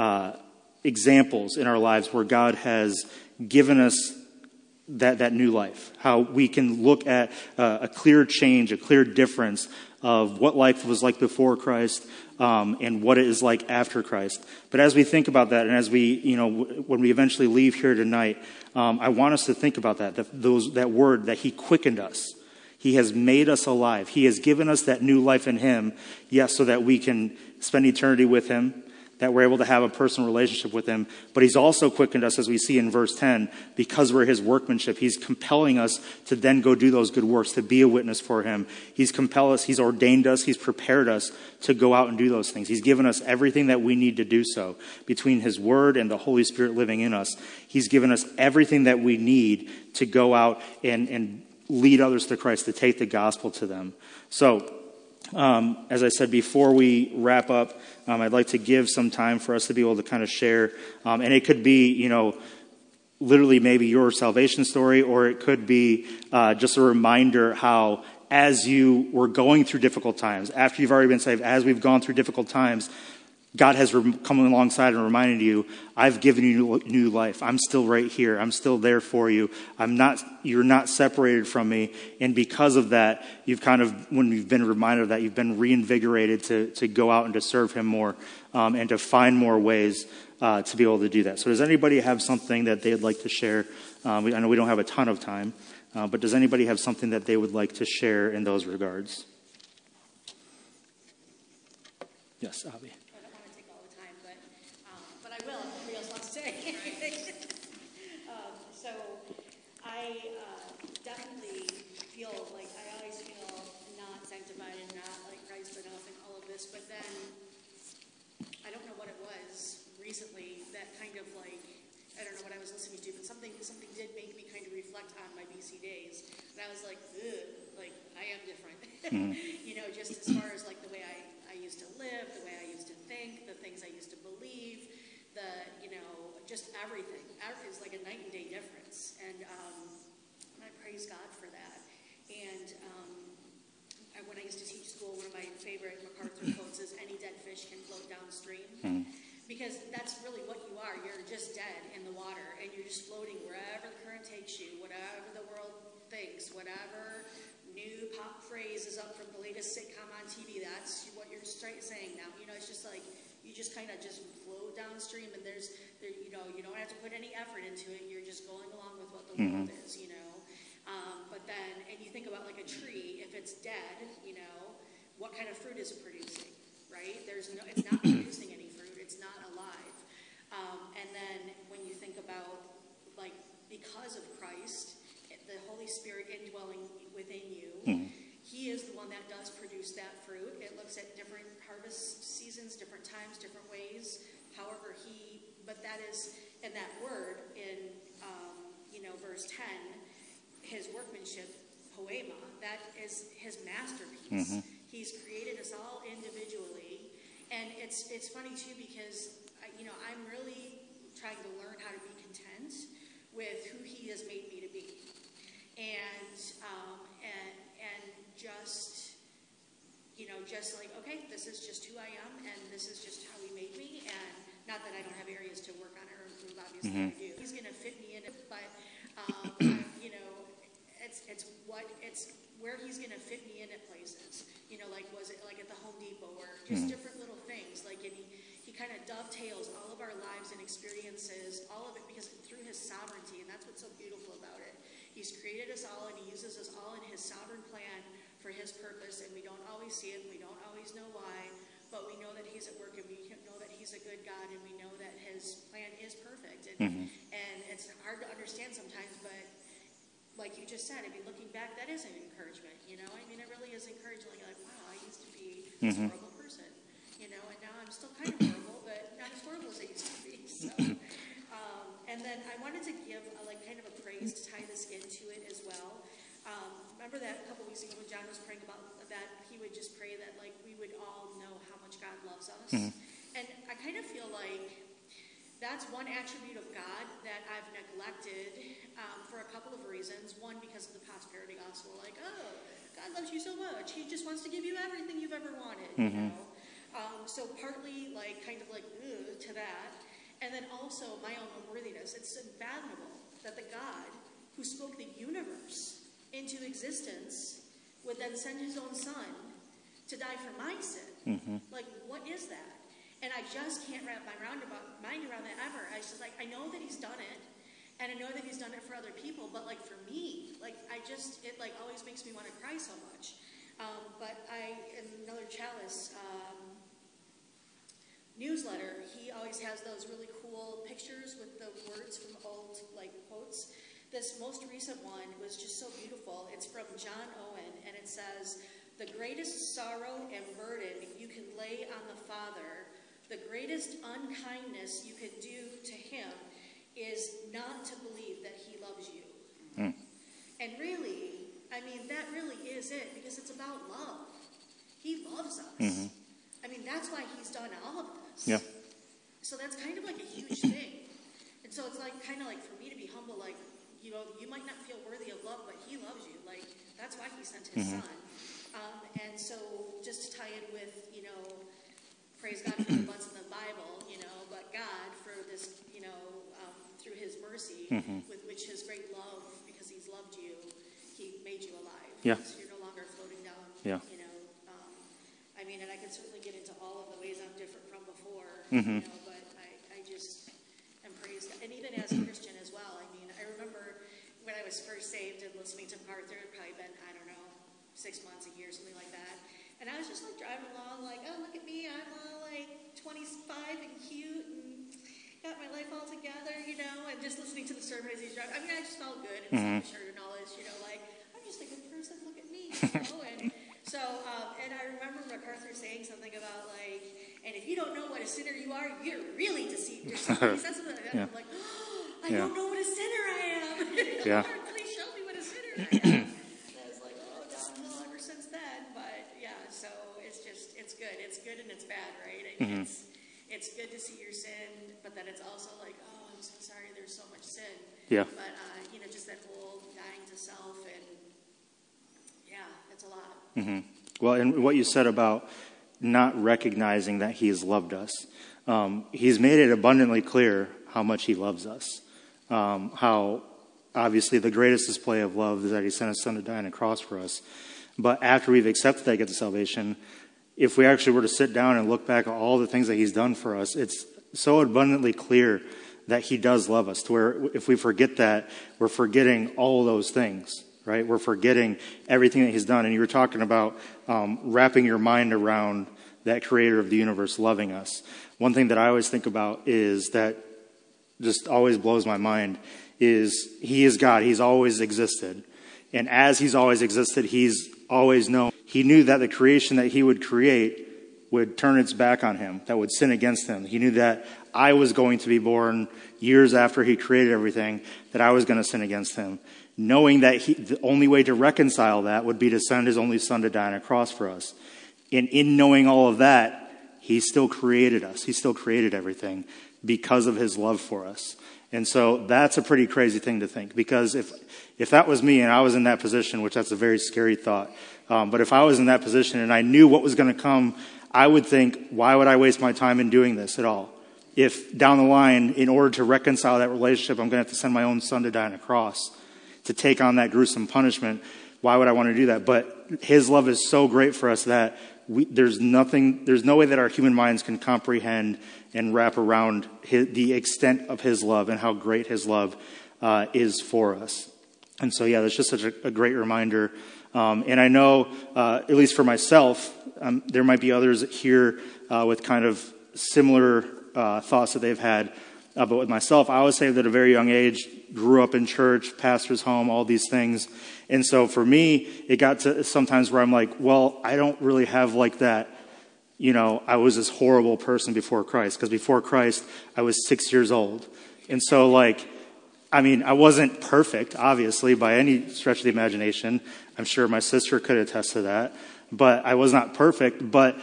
examples in our lives where God has given us that new life, how we can look at a clear change, a clear difference of what life was like before Christ and what it is like after Christ. But as we think about that, and as we, when we eventually leave here tonight, I want us to think about that word that He quickened us. He has made us alive. He has given us that new life in Him, yes, so that we can spend eternity with Him, that we're able to have a personal relationship with Him. But He's also quickened us, as we see in verse 10, because we're His workmanship. He's compelling us to then go do those good works, to be a witness for Him. He's compelled us, He's ordained us, He's prepared us to go out and do those things. He's given us everything that we need to do so. Between His Word and the Holy Spirit living in us, He's given us everything that we need to go out and lead others to Christ, to take the gospel to them. So, as I said, before we wrap up, I'd like to give some time for us to be able to kind of share. And it could be, literally maybe your salvation story, or it could be just a reminder how, as you were going through difficult times, after you've already been saved, as we've gone through difficult times, God has come alongside and reminded you, I've given you new life. I'm still right here. I'm still there for you. You're not separated from me. And because of that, when you've been reminded of that, you've been reinvigorated to go out and to serve Him more, and to find more ways to be able to do that. So does anybody have something that they'd like to share? I know we don't have a ton of time, but does anybody have something that they would like to share in those regards? Yes, Abby. But I will, if nobody else wants to say anything. So I definitely feel like I always feel not sanctified and not like Christ enough and all of this, but then I don't know what it was recently that kind of like, I don't know what I was listening to, but something did make me kind of reflect on my BC days. And I was like, ugh, like I am different. You know, just as far as like the way I used to live, the way I used to think, the things I used to believe, you know, just everything. It's like a night and day difference. And I praise God for that. And when I used to teach school, one of my favorite MacArthur quotes is, any dead fish can float downstream. Because that's really what you are. You're just dead in the water, and you're just floating wherever the current takes you, whatever the world thinks, whatever new pop phrase is up from the latest sitcom on TV, that's what you're straight saying now. You know, it's just like, you just kind of just float downstream, and you know, you don't have to put any effort into it. You're just going along with what the world is, you know. But then, and you think about like a tree, if it's dead, you know, what kind of fruit is it producing, right? It's not producing any fruit. It's not alive. And then when you think about, like, because of Christ, the Holy Spirit indwelling within you, He is the one that does produce that fruit. It looks at different harvest seasons, different times, different ways. However, but that is, in that word, in, you know, verse 10, His workmanship, poema, that is His masterpiece. He's created us all individually. And it's funny, too, because, you know, I'm really trying to learn how to be content with who He has made me to be. And just, you know, just like, okay, this is just who I am, and this is just how He made me. And not that I don't have areas to work on or improve, obviously I do. He's going to fit me in it, but, you know, it's where He's going to fit me in at places. You know, like, was it like at the Home Depot, or just different little things. Like, and he kind of dovetails all of our lives and experiences, all of it, because through His sovereignty, and that's what's so beautiful about it. He's created us all, and He uses us all in His sovereign plan for His purpose, and we don't always see it, and we don't always know why, but we know that He's at work, and we know that He's a good God, and we know that His plan is perfect. And it's hard to understand sometimes, but like you just said, I mean, looking back, that is an encouragement, you know? I mean, it really is encouraging. Like, wow, I used to be this horrible person, you know, and now I'm still kind of horrible, but not as horrible as I used to be. So, and then I wanted to give kind of a praise to tie this into it as well. Remember that a couple weeks ago when John was praying about that, he would just pray that, like, we would all know how much God loves us. And I kind of feel like that's one attribute of God that I've neglected for a couple of reasons. One, because of the prosperity gospel, like, oh, God loves you so much. He just wants to give you everything you've ever wanted, you know. So partly, like, kind of like, to that. And then also my own unworthiness. It's unfathomable that the God who spoke the universe into existence would then send His own Son to die for my sin. Like, what is that? And I just can't wrap my mind around that ever. I was just like, I know that He's done it, and I know that He's done it for other people, but like for me, like it like always makes me want to cry so much. But in another Chalice newsletter, he always has those really cool pictures with the words from old like quotes. This most recent one was just so beautiful. It's from John Owen, and it says, "The greatest sorrow and burden you can lay on the Father, the greatest unkindness you can do to Him, is not to believe that He loves you." And really, I mean, that really is it, because it's about love. He loves us. I mean, that's why He's done all of this. Yeah. So that's kind of like a huge thing. And so it's like kind of like for me to be humble, like, you know, you might not feel worthy of love, but He loves you. Like, that's why He sent His Son. And so just to tie in with, you know, praise God for the butts in the Bible, you know, but God for this, you know, through His mercy, with which His great love, because He's loved you, He made you alive. Yeah. So you're no longer floating down, Yeah. you know. I mean, and I can certainly get into all of the ways I'm different from before, you know, but I just am praised. And even as a Christian as well, I mean, I remember when I was first saved and listening to MacArthur, it had probably been, I don't know, 6 months, a year, something like that. And I was just like driving along like, oh, look at me, I'm all like 25 and cute and got my life all together, you know, and just listening to the sermon as he's driving. I mean, I just felt good and self-assured and all this, like, I'm just a good person, look at me, And so, and I remember MacArthur saying something about, like, and if you don't know what a sinner you are, you're really deceived yourself. He said something like that. I'm like, I don't know what a sinner I am. Lord, please show me what a sinner I am. And I was like, downhill ever since then. But yeah, so it's good. It's good and it's bad, right? I mean, it's good to see your sin, but then it's also like, I'm so sorry, there's so much sin. Yeah. But, just that whole dying to self, and yeah, it's a lot. Well, and what you said about not recognizing that he's loved us, he's made it abundantly clear how much he loves us. How obviously the greatest display of love is that he sent his son to die on a cross for us. But after we've accepted that gift of salvation, if we actually were to sit down and look back at all the things that he's done for us, it's so abundantly clear that he does love us, to where if we forget that, we're forgetting all those things, right? We're forgetting everything that he's done. And you were talking about wrapping your mind around that creator of the universe loving us. One thing that I always think about is that just always blows my mind is he is God. He's always existed. And as he's always existed, he's always known. He knew that the creation that he would create would turn its back on him, that would sin against him. He knew that I was going to be born years after he created everything, that I was going to sin against him. Knowing that the only way to reconcile that would be to send his only son to die on a cross for us. And in knowing all of that, he still created us. He still created everything because of his love for us. And so that's a pretty crazy thing to think, because if that was me and I was in that position, which that's a very scary thought, but if I was in that position and I knew what was going to come, I would think, why would I waste my time in doing this at all? If down the line, in order to reconcile that relationship, I'm going to have to send my own son to die on a cross to take on that gruesome punishment, why would I want to do that? But his love is so great for us that there's no way that our human minds can comprehend and wrap around the extent of his love and how great his love is for us. And so, yeah, that's just such a great reminder. And I know, at least for myself, there might be others here with kind of similar thoughts that they've had. But with myself, I was saved at a very young age, grew up in church, pastor's home, all these things. And so for me, it got to sometimes where I'm like, well, I don't really have like that. I was this horrible person before Christ, because before Christ, I was 6 years old. And so I wasn't perfect, obviously, by any stretch of the imagination. I'm sure my sister could attest to that. But I was not perfect. But,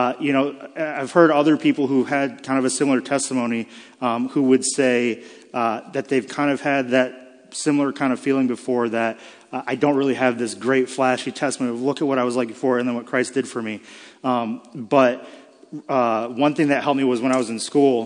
I've heard other people who had kind of a similar testimony who would say that they've kind of had that similar kind of feeling before, that I don't really have this great flashy testimony of look at what I was like before and then what Christ did for me. But one thing that helped me was when I was in school,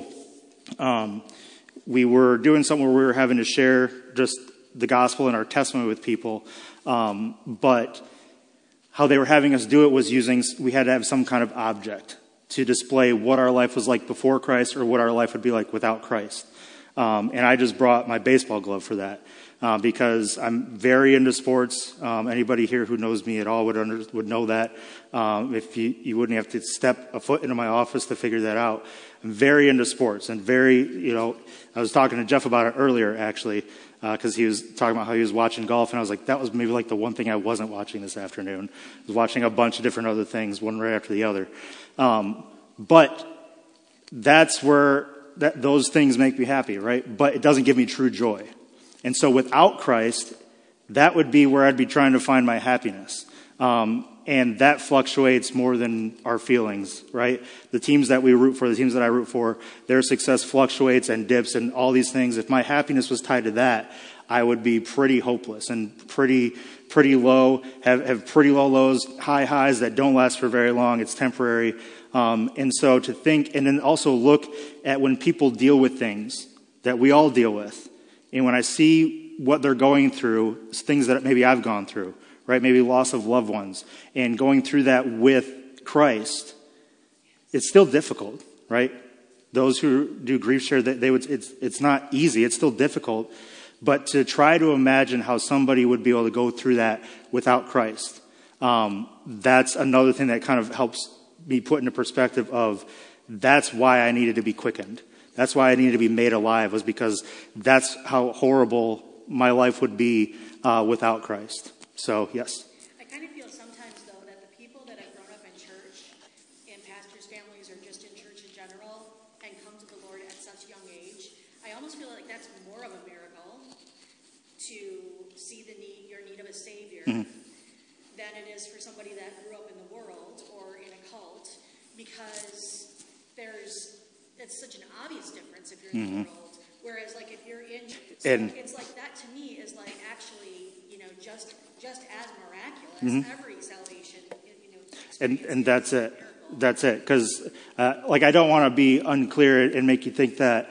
we were doing something where we were having to share just the gospel and our testimony with people. But how they were having us do it was we had to have some kind of object to display what our life was like before Christ or what our life would be like without Christ. And I just brought my baseball glove for that. Because I'm very into sports. Anybody here who knows me at all would know that. If you wouldn't have to step a foot into my office to figure that out. I'm very into sports and I was talking to Jeff about it earlier, actually, because he was talking about how he was watching golf, and I was like, that was maybe like the one thing I wasn't watching this afternoon. I was watching a bunch of different other things, one right after the other. But that's where those things make me happy, right? But it doesn't give me true joy. And so without Christ, that would be where I'd be trying to find my happiness. And that fluctuates more than our feelings, right? The teams that we root for, the teams that I root for, their success fluctuates and dips and all these things. If my happiness was tied to that, I would be pretty hopeless and pretty low, have pretty low lows, high highs that don't last for very long. It's temporary. And so to think, and then also look at when people deal with things that we all deal with. And when I see what they're going through, things that maybe I've gone through, right? Maybe loss of loved ones, and going through that with Christ, it's still difficult, right? Those who do grief share, it's not easy. It's still difficult. But to try to imagine how somebody would be able to go through that without Christ, that's another thing that kind of helps me put into perspective of that's why I needed to be quickened. That's why I needed to be made alive, was because that's how horrible my life would be without Christ. So, yes. I kind of feel sometimes, though, that the people that have grown up in church, in pastors' families, or just in church in general, and come to the Lord at such young age, I almost feel like that's more of a miracle to see your need of a Savior than it is for somebody that grew up in the world or in a cult, because it's such an obvious difference if you're in the world. Whereas, like, if you're in, so it's like that to me is like actually, just as miraculous. Every salvation, and that's it. That's it. Because, like, I don't want to be unclear and make you think that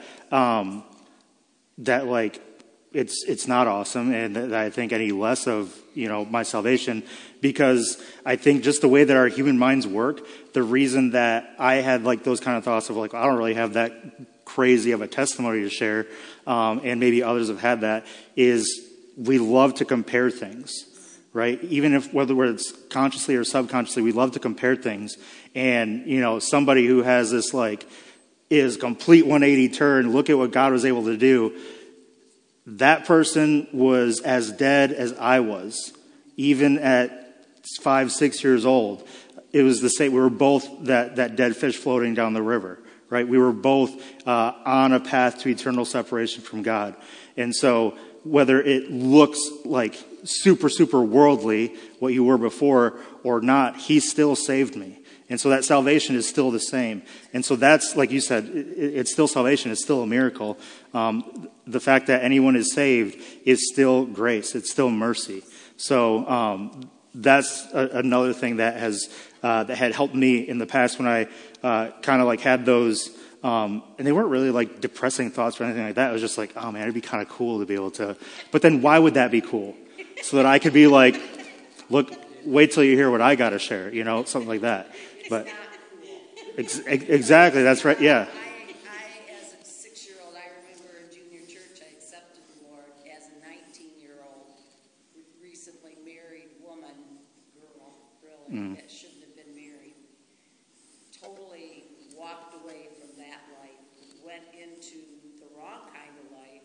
that like it's not awesome, and that I think any less of my salvation, because I think just the way that our human minds work, the reason that I had like those kind of thoughts of like, I don't really have that crazy of a testimony to share, and maybe others have had that, is we love to compare things, right? Even if whether it's consciously or subconsciously, we love to compare things. And somebody who has this like is complete 180 turn, look at what God was able to do. That person was as dead as I was, even at 5-6 years old. It was the same. We were both that dead fish floating down the river, right? We were both on a path to eternal separation from God. And so whether it looks like super, super worldly, what you were before, or not, he still saved me. And so that salvation is still the same. And so that's, like you said, it's still salvation. It's still a miracle. The fact that anyone is saved is still grace. It's still mercy. So that's another thing that had helped me in the past when I kind of like had those, and they weren't really like depressing thoughts or anything like that. It was just like, oh man, it'd be kind of cool to be able to. But then why would that be cool? So that I could be like, look, wait till you hear what I got to share, something like that. But exactly, that's right. Yeah. I, as a 6-year-old, I remember in junior church, I accepted the Lord as a 19-year-old, recently married woman, girl, really, that shouldn't have been married. Totally walked away from that life, went into the wrong kind of life,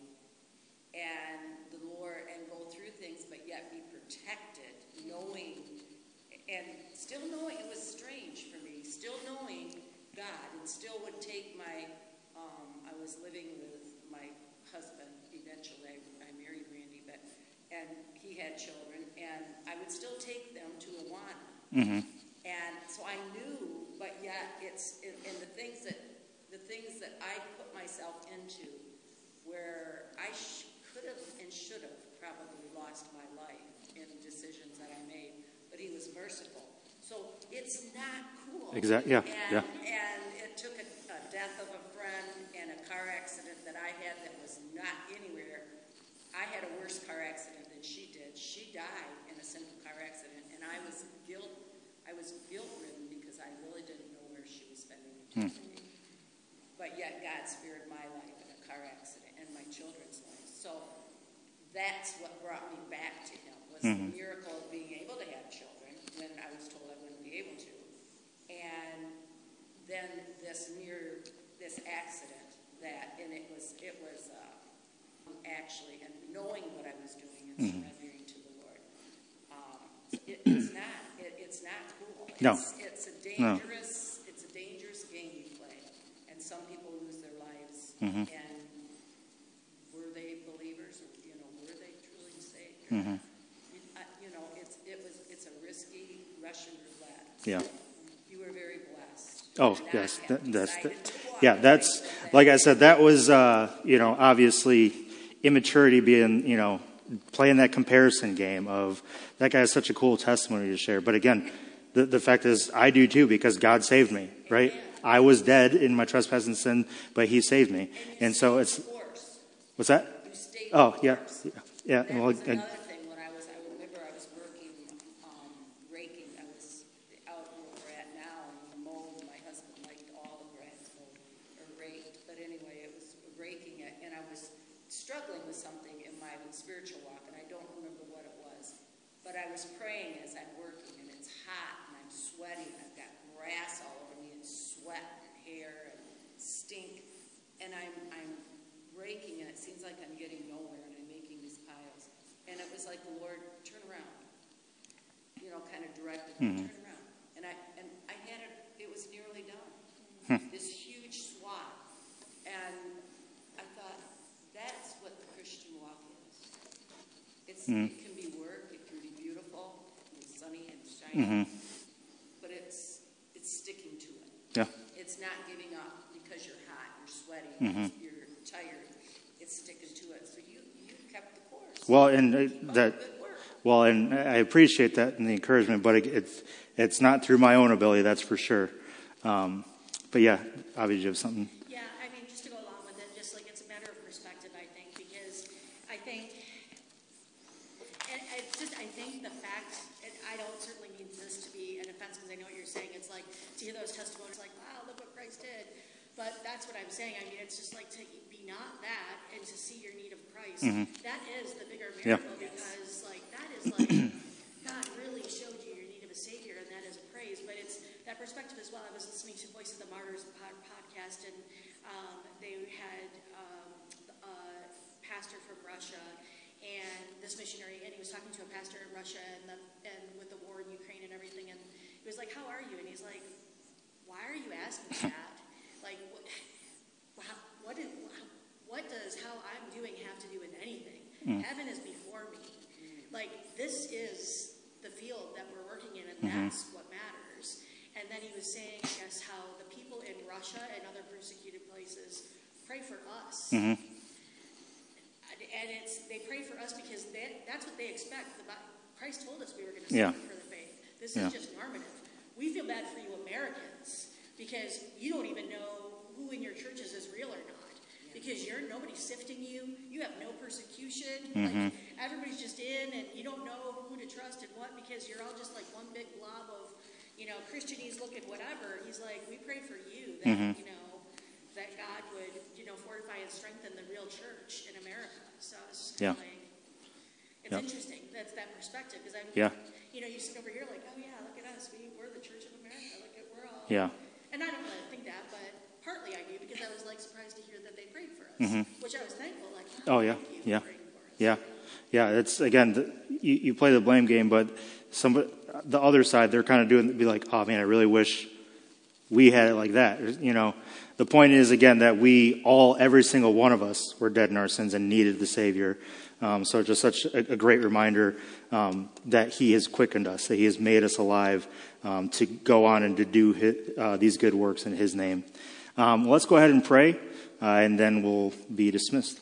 and the Lord, and go through things, but yet be protected, knowing, and still knowing, it was strange for me, still knowing God, and still would take my, I was living with my husband, eventually I married Randy, and he had children, and I would still take them to Awana. And so I knew, but yet and the things that I put myself into, where I could have and should have probably lost my life in decisions that I made, but he was merciful. So it's not cool. Exactly. Yeah. And it took a death of a friend and a car accident that I had that was not anywhere. I had a worse car accident than she did. She died in a simple car accident, and I was guilt-ridden because I really didn't know where she was spending eternity. But yet God spared my life in a car accident and my children's lives. So that's what brought me back to him, was the miracle of being able to have children when I was told I wouldn't be able to. And then this accident and it was actually, and knowing what I was doing and surrendering to the Lord. It's not cool. No. It's a dangerous game you play. And some people lose their lives. And were they believers, or were they truly saved? It's a risky Russian roulette. Yeah. You were very blessed. Oh, yes. That's like I said, that was, obviously immaturity being, playing that comparison game of that guy has such a cool testimony to share. But again, the fact is I do too, because God saved me, right? I was dead in my trespass and sin, but he saved me. And so it's, what's that? You stayed Oh, yeah. Yeah. That was another thing when I remember I was working, raking. I was out where we're at now, and mowed. My husband liked all the grass mowed or raked. But anyway, it was raking it, and I was struggling with something in my spiritual walk, and I don't remember what it was. But I was praying as I'm working, and it's hot, and I'm sweating. I've got grass all over me, and sweat, and hair, and stink. And I'm it can be work, it can be beautiful, it's sunny and shiny, but it's sticking to it. Yeah. It's not giving up because you're hot, you're sweaty, you're tired. It's sticking to it. So you kept the course. Well, and Good work. well, and I appreciate that and the encouragement, but it's not through my own ability, that's for sure. But yeah, obviously you have something. Yeah, I mean, just to go along with it, just like it's a matter of perspective, I think, because I think, and it's just, I think the fact, and I don't certainly mean this to be an offense because I know what you're saying. It's like to hear those testimonies, like, wow, look what Christ did. But that's what I'm saying. I mean, it's just like to be not that and to see your need of Christ. That is the bigger miracle because, like, that is like God really showed you your need of a Savior, and that is a praise. But it's that perspective as well. I was listening to Voice of the Martyrs podcast, and they had a pastor from Russia, and this missionary, and he was talking to a pastor in Russia, and with the war in Ukraine and everything, and he was like, "How are you?" And he's like, "Why are you asking that? Like, what does how I'm doing have to do with anything? Heaven is before me. Like, this is the field that we're working in, and that's what matters." And then he was saying, I guess, how the people in Russia and other persecuted places pray for us. And they pray for us because that's what they expect. Christ told us we were going to suffer for the faith. This is just normative. We feel bad for you Americans because you don't even know who in your churches is real or not. Because nobody's sifting you. You have no persecution. Like, everybody's just in, and you don't know who to trust and what because you're all just like one big blob of, Christianese looking whatever. He's like, we pray for you that, that God would, fortify and strengthen the real church in America. So it's just kind of like, it's interesting. That's that perspective. Because you sit over here like, oh yeah, look at us. We're the church of America. Look at, we're all. Yeah. And I don't really think that, but partly I do because I was like surprised to hear that they prayed for us, which I was thankful. Like, thank you for praying for us. Yeah. It's again, you play the blame game, but the other side, they're kind of be like, oh man, I really wish we had it like that. The point is again that every single one of us were dead in our sins and needed the Savior. So just such a great reminder that He has quickened us, that He has made us alive to go on and to do these good works in His name. Let's go ahead and pray, and then we'll be dismissed.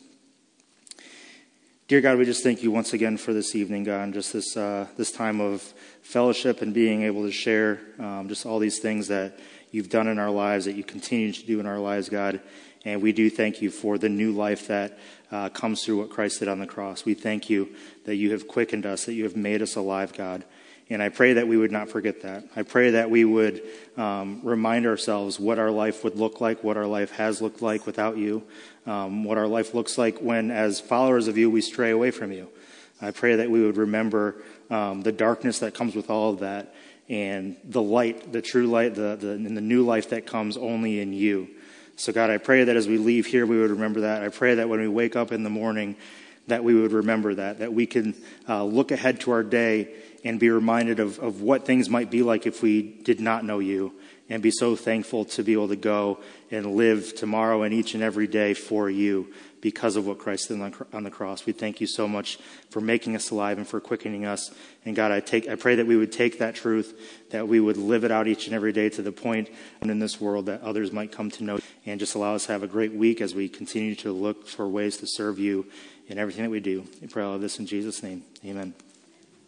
Dear God, we just thank you once again for this evening, God, and just this time of fellowship and being able to share just all these things that you've done in our lives, that you continue to do in our lives, God. And we do thank you for the new life that comes through what Christ did on the cross. We thank you that you have quickened us, that you have made us alive, God. And I pray that we would not forget that. I pray that we would remind ourselves what our life would look like, what our life has looked like without you, what our life looks like when, as followers of you, we stray away from you. I pray that we would remember the darkness that comes with all of that and the light, the true light, the new life that comes only in you. So, God, I pray that as we leave here, we would remember that. I pray that when we wake up in the morning, that we would remember that we can look ahead to our day and be reminded of what things might be like if we did not know you, and be so thankful to be able to go and live tomorrow and each and every day for you because of what Christ did on the cross. We thank you so much for making us alive and for quickening us. And God, I pray that we would take that truth, that we would live it out each and every day to the point in this world that others might come to know, and just allow us to have a great week as we continue to look for ways to serve you in everything that we do. We pray all of this in Jesus' name. Amen.